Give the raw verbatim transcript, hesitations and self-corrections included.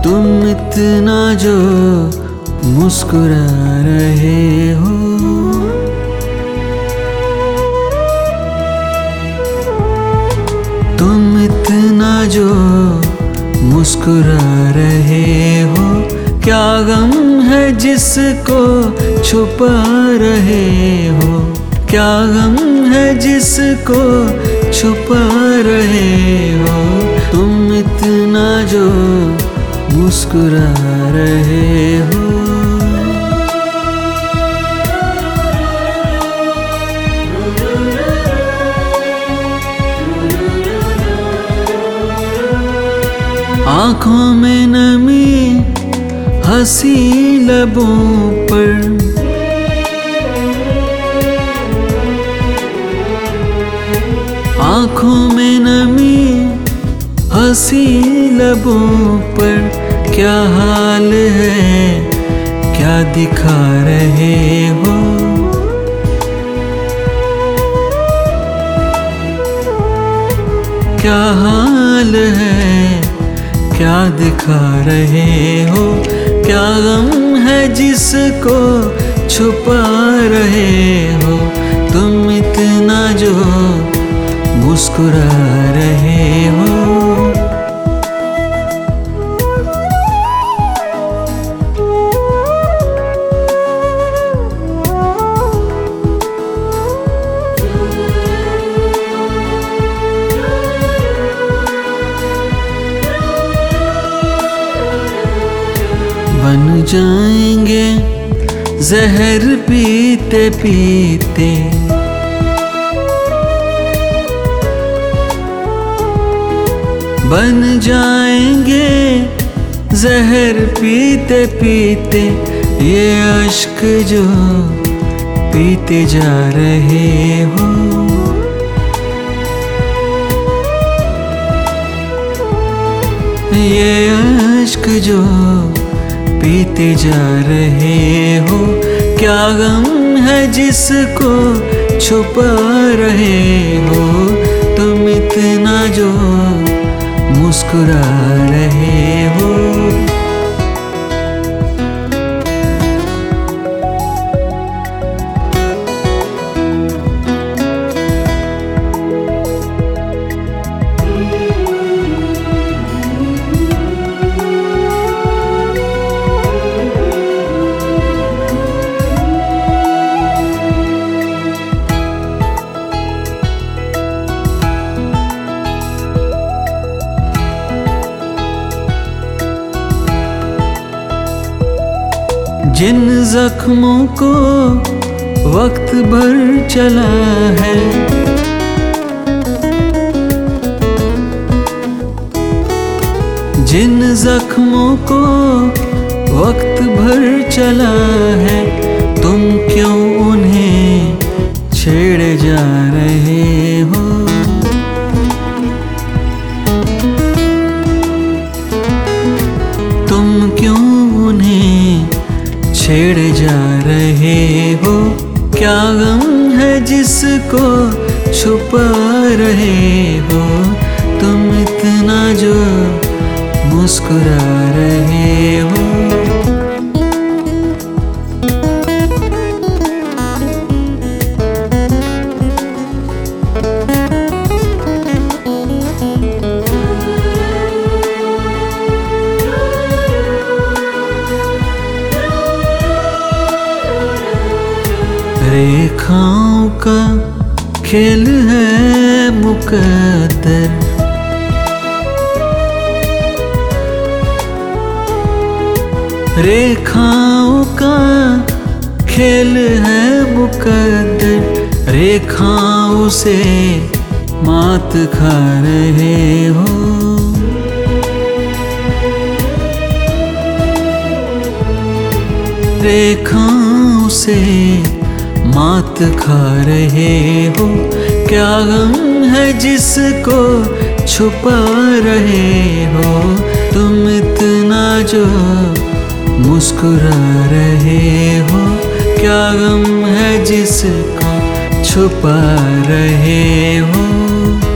तुम इतना जो मुस्कुरा रहे हो, तुम इतना जो मुस्कुरा रहे हो, क्या गम है जिसको छुपा रहे हो, क्या गम है जिसको छुपा रहे हो, तुम इतना जो मुस्कुरा रहे हो। आँखों में नमी हंसी लबों पर, आँखों में नमी हंसी लबों पर, क्या हाल है क्या दिखा रहे हो, क्या हाल है क्या दिखा रहे हो, क्या गम है जिसको छुपा रहे हो, तुम इतना जो मुस्कुरा रहे हो। बन जाएंगे जहर पीते पीते, बन जाएंगे जहर पीते पीते, ये अश्क जो पीते जा रहे हो, ये अश्क जो पीते जा रहे हो, क्या गम है जिसको छुपा रहे हो, तुम इतना जो मुस्कुरा रहे हो। जिन जख्मों को वक्त भर चला है, जिन जख्मों को वक्त भर चला है, तुम क्यों उन्हें छेड़े जा रहे हो, तुम क्यों उन्हें छेड़े जा रहे हो, क्या गम है जिसको छुपा रहे हो, तुम इतना जो मुस्कुरा रहे हो। रेखाओं का खेल है मुकद्दर, रेखाओं का खेल है मुकद्दर, रेखाओं से मात खा रहे हो, रेखाओं से मात खा रहे हो, क्या गम है जिसको छुपा रहे हो, तुम इतना जो मुस्कुरा रहे हो, क्या गम है जिसको छुपा रहे हो।